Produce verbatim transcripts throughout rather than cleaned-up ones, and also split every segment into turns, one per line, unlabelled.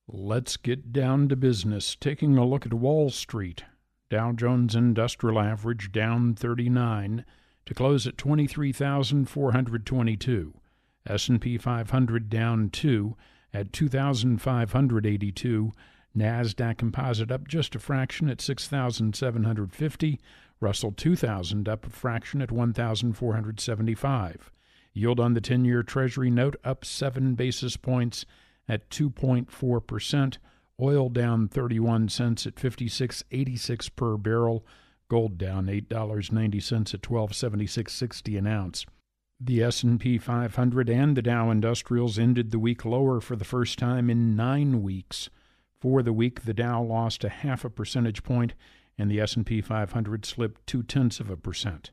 Let's get down to business. Taking a look at Wall Street. Dow Jones Industrial Average down thirty-nine to close at twenty-three thousand four hundred twenty-two. S and P five hundred down two at two thousand five hundred eighty-two. NASDAQ Composite up just a fraction at six thousand seven hundred fifty. Russell two thousand up a fraction at one thousand four hundred seventy-five. Yield on the ten-year Treasury note up seven basis points at two point four percent. Oil down thirty-one cents at fifty-six eighty-six per barrel. Gold down eight dollars and ninety cents at twelve seventy-six sixty an ounce. The S and P five hundred and the Dow Industrials ended the week lower for the first time in nine weeks. For the week, the Dow lost a half a percentage point, and the S and P five hundred slipped two-tenths of a percent.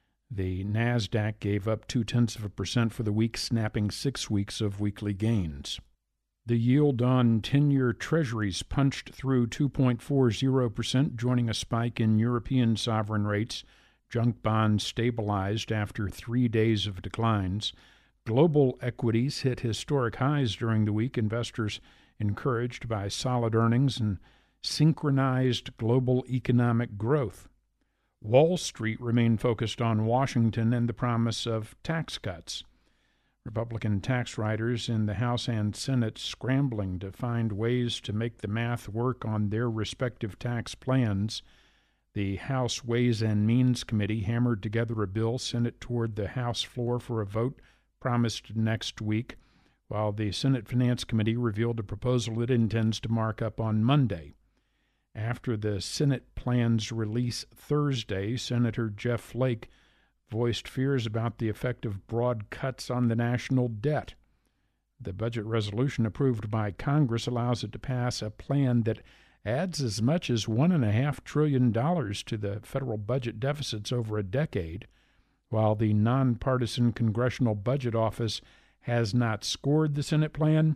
The NASDAQ gave up two-tenths of a percent for the week, snapping six weeks of weekly gains. The yield on ten-year Treasuries punched through two point four zero percent, joining a spike in European sovereign rates. Junk bonds stabilized after three days of declines. Global equities hit historic highs during the week, investors encouraged by solid earnings and synchronized global economic growth. Wall Street remained focused on Washington and the promise of tax cuts. Republican tax writers in the House and Senate scrambling to find ways to make the math work on their respective tax plans. The House Ways and Means Committee hammered together a bill, sent it toward the House floor for a vote promised next week, while the Senate Finance Committee revealed a proposal it intends to mark up on Monday. After the Senate plan's release Thursday, Senator Jeff Flake voiced fears about the effect of broad cuts on the national debt. The budget resolution approved by Congress allows it to pass a plan that adds as much as one point five trillion dollars to the federal budget deficits over a decade, while the nonpartisan Congressional Budget Office has not scored the Senate plan.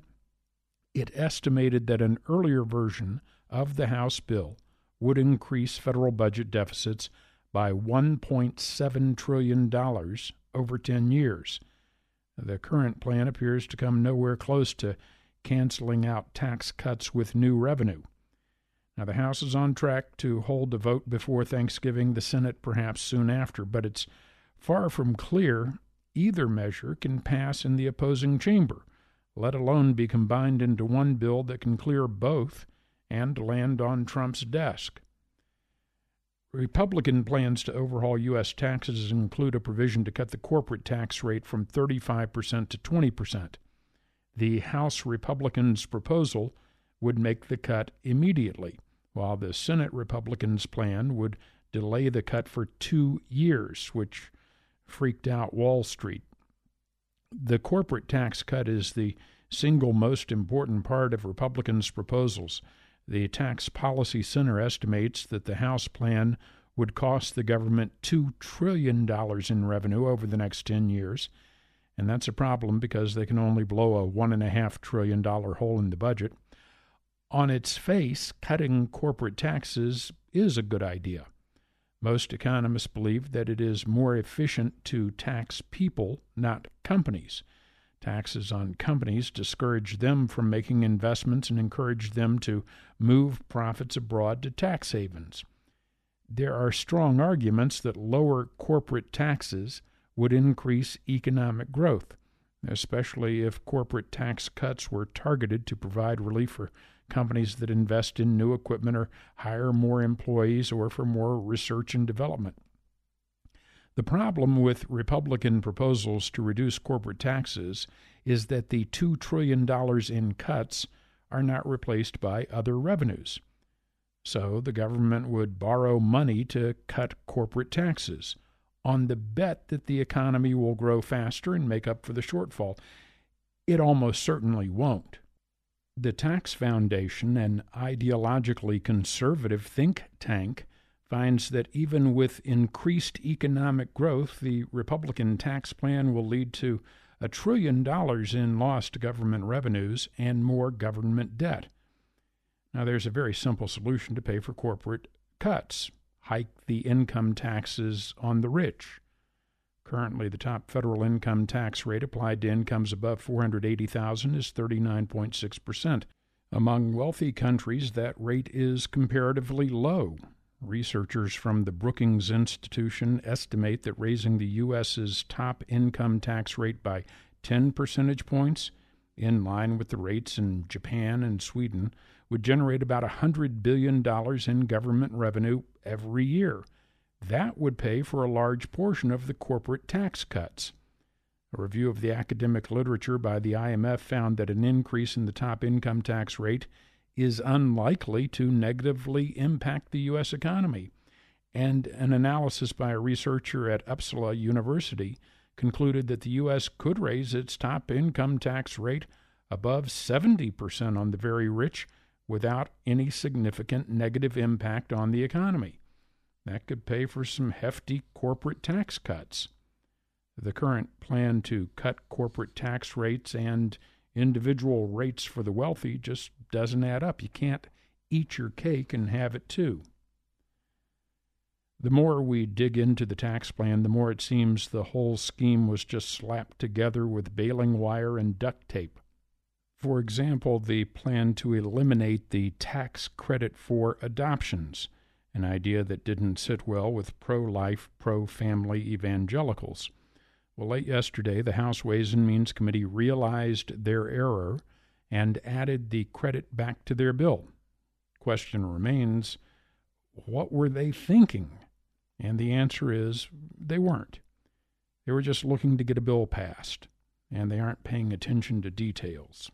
It estimated that an earlier version of the House bill would increase federal budget deficits by one point seven trillion dollars over ten years. The current plan appears to come nowhere close to canceling out tax cuts with new revenue. Now, the House is on track to hold a vote before Thanksgiving, the Senate perhaps soon after, but it's far from clear either measure can pass in the opposing chamber, let alone be combined into one bill that can clear both and land on Trump's desk. Republican plans to overhaul U S taxes include a provision to cut the corporate tax rate from thirty-five percent to twenty percent. The House Republicans' proposal would make the cut immediately, while the Senate Republicans' plan would delay the cut for two years, which freaked out Wall Street. The corporate tax cut is the single most important part of Republicans' proposals. The Tax Policy Center estimates that the House plan would cost the government two trillion dollars in revenue over the next ten years, and that's a problem because they can only blow a one point five trillion dollars hole in the budget. On its face, cutting corporate taxes is a good idea. Most economists believe that it is more efficient to tax people, not companies. Taxes on companies discourage them from making investments and encourage them to move profits abroad to tax havens. There are strong arguments that lower corporate taxes would increase economic growth, especially if corporate tax cuts were targeted to provide relief for companies that invest in new equipment or hire more employees or for more research and development. The problem with Republican proposals to reduce corporate taxes is that the two trillion dollars in cuts are not replaced by other revenues. So the government would borrow money to cut corporate taxes on the bet that the economy will grow faster and make up for the shortfall. It almost certainly won't. The Tax Foundation, an ideologically conservative think tank, finds that even with increased economic growth, the Republican tax plan will lead to a trillion dollars in lost government revenues and more government debt. Now, there's a very simple solution to pay for corporate cuts. Hike the income taxes on the rich. Currently, the top federal income tax rate applied to incomes above four hundred eighty thousand dollars is thirty-nine point six percent. Among wealthy countries, that rate is comparatively low. Researchers from the Brookings Institution estimate that raising the U S's top income tax rate by ten percentage points, in line with the rates in Japan and Sweden, would generate about one hundred billion dollars in government revenue every year. That would pay for a large portion of the corporate tax cuts. A review of the academic literature by the I M F found that an increase in the top income tax rate is unlikely to negatively impact the U S economy, and an analysis by a researcher at Uppsala University concluded that the U S could raise its top income tax rate above seventy percent on the very rich without any significant negative impact on the economy. That could pay for some hefty corporate tax cuts. The current plan to cut corporate tax rates and individual rates for the wealthy just doesn't add up. You can't eat your cake and have it too. The more we dig into the tax plan, the more it seems the whole scheme was just slapped together with baling wire and duct tape. For example, the plan to eliminate the tax credit for adoptions, an idea that didn't sit well with pro-life, pro-family evangelicals. Well, late yesterday, the House Ways and Means Committee realized their error and added the credit back to their bill. Question remains, what were they thinking? And the answer is, they weren't. They were just looking to get a bill passed, and they aren't paying attention to details.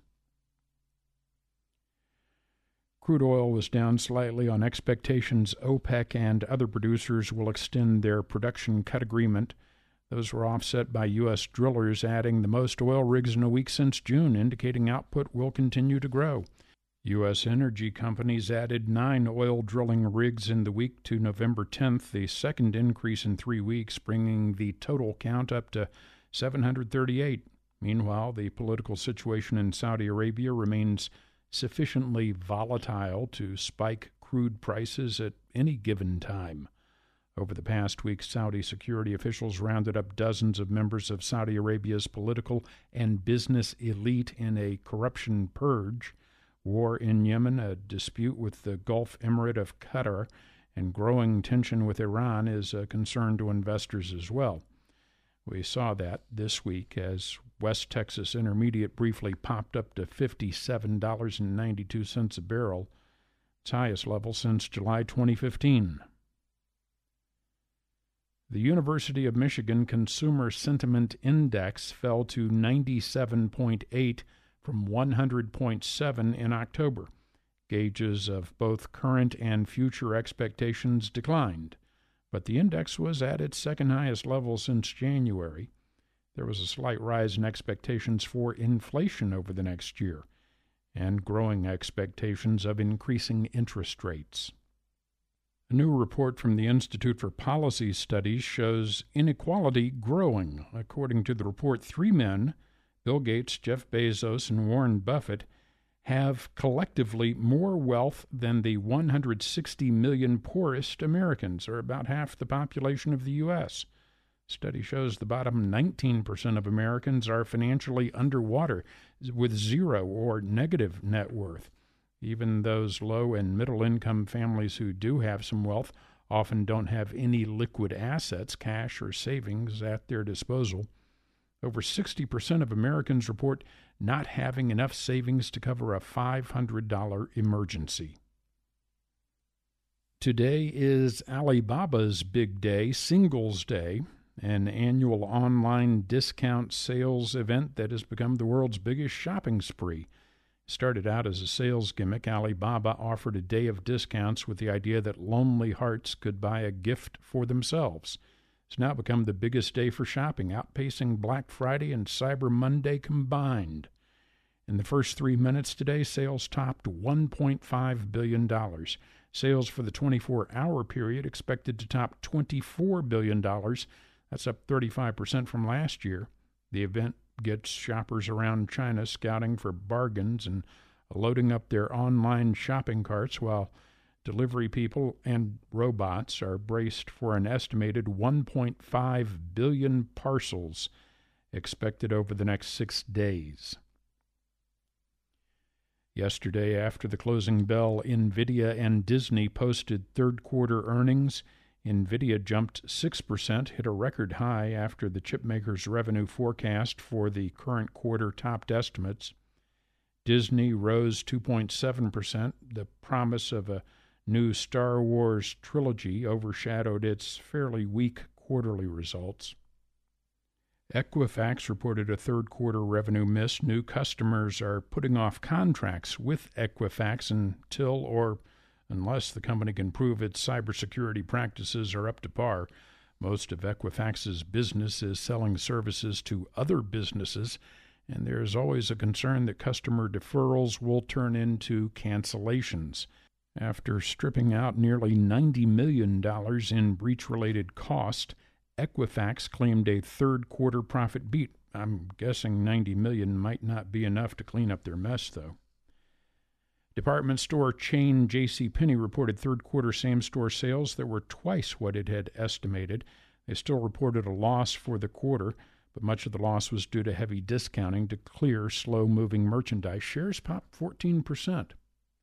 Crude oil was down slightly on expectations OPEC and other producers will extend their production cut agreement. Those were offset by U S drillers adding the most oil rigs in a week since June, indicating output will continue to grow. U S energy companies added nine oil drilling rigs in the week to November tenth, the second increase in three weeks, bringing the total count up to seven hundred thirty-eight. Meanwhile, the political situation in Saudi Arabia remains sufficiently volatile to spike crude prices at any given time. Over the past week, Saudi security officials rounded up dozens of members of Saudi Arabia's political and business elite in a corruption purge. War in Yemen, a dispute with the Gulf Emirate of Qatar, and growing tension with Iran is a concern to investors as well. We saw that this week as West Texas Intermediate briefly popped up to fifty-seven dollars and ninety-two cents a barrel, its highest level since July twenty fifteen. The University of Michigan Consumer Sentiment Index fell to ninety-seven point eight from one hundred point seven in October. Gauges of both current and future expectations declined, but the index was at its second highest level since January. There was a slight rise in expectations for inflation over the next year, and growing expectations of increasing interest rates. A new report from the Institute for Policy Studies shows inequality growing. According to the report, three men, Bill Gates, Jeff Bezos, and Warren Buffett, have collectively more wealth than the one hundred sixty million poorest Americans, or about half the population of the U S Study shows the bottom nineteen percent of Americans are financially underwater with zero or negative net worth. Even those low and middle-income families who do have some wealth often don't have any liquid assets, cash or savings, at their disposal. Over sixty percent of Americans report not having enough savings to cover a five hundred dollars emergency. Today is Alibaba's big day, Singles Day, an annual online discount sales event that has become the world's biggest shopping spree. Started out as a sales gimmick, Alibaba offered a day of discounts with the idea that lonely hearts could buy a gift for themselves. It's now become the biggest day for shopping, outpacing Black Friday and Cyber Monday combined. In the first three minutes today, sales topped one point five billion dollars. Sales for the twenty-four hour period expected to top twenty-four billion dollars. That's up thirty-five percent from last year. The event gets shoppers around China scouting for bargains and loading up their online shopping carts, while delivery people and robots are braced for an estimated one point five billion parcels expected over the next six days. Yesterday, after the closing bell, NVIDIA and Disney posted third-quarter earnings. NVIDIA jumped six percent, hit a record high after the chipmaker's revenue forecast for the current quarter topped estimates. Disney rose two point seven percent. The promise of a new Star Wars trilogy overshadowed its fairly weak quarterly results. Equifax reported a third-quarter revenue miss. New customers are putting off contracts with Equifax until or unless the company can prove its cybersecurity practices are up to par. Most of Equifax's business is selling services to other businesses, and there is always a concern that customer deferrals will turn into cancellations. After stripping out nearly ninety million dollars in breach-related cost, Equifax claimed a third-quarter profit beat. I'm guessing ninety million dollars might not be enough to clean up their mess, though. Department store chain JCPenney reported third-quarter same-store sales that were twice what it had estimated. They still reported a loss for the quarter, but much of the loss was due to heavy discounting to clear slow-moving merchandise. Shares popped fourteen percent.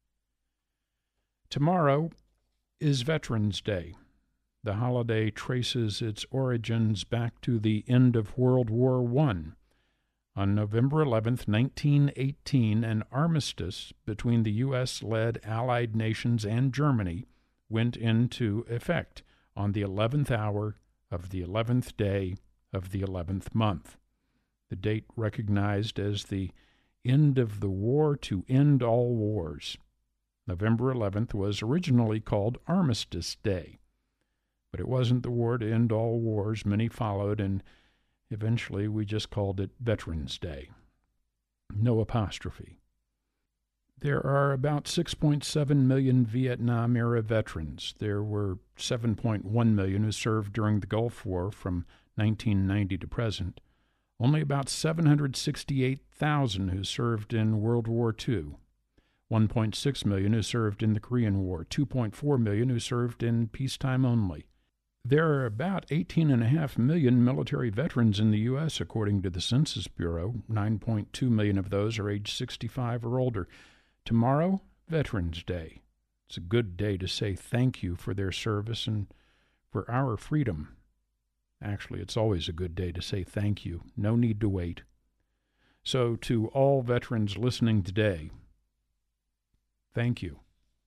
Tomorrow is Veterans Day. The holiday traces its origins back to the end of World War One. On November eleventh, nineteen eighteen, an armistice between the U S-led Allied nations and Germany went into effect on the eleventh hour of the eleventh day of the eleventh month. The date recognized as the end of the war to end all wars. November eleventh was originally called Armistice Day, but it wasn't the war to end all wars. Many followed, and eventually we just called it Veterans Day. No apostrophe. There are about six point seven million Vietnam-era veterans. There were seven point one million who served during the Gulf War from nineteen ninety to present. Only about seven hundred sixty-eight thousand who served in World War Two. one point six million who served in the Korean War. two point four million who served in peacetime only. There are about eighteen point five million military veterans in the U S, according to the Census Bureau. nine point two million of those are age sixty-five or older. Tomorrow, Veterans Day. It's a good day to say thank you for their service and for our freedom. Actually, it's always a good day to say thank you. No need to wait. So, to all veterans listening today, thank you.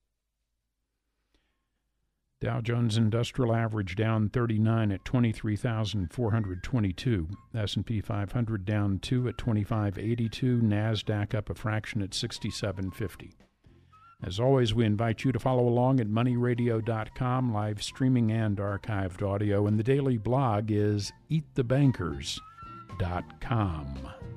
Dow Jones Industrial Average down thirty-nine at twenty-three thousand four hundred twenty-two. S and P five hundred down two at twenty-five eighty-two. NASDAQ up a fraction at sixty-seven fifty. As always, we invite you to follow along at money radio dot com, live streaming and archived audio, and the daily blog is eat the bankers dot com.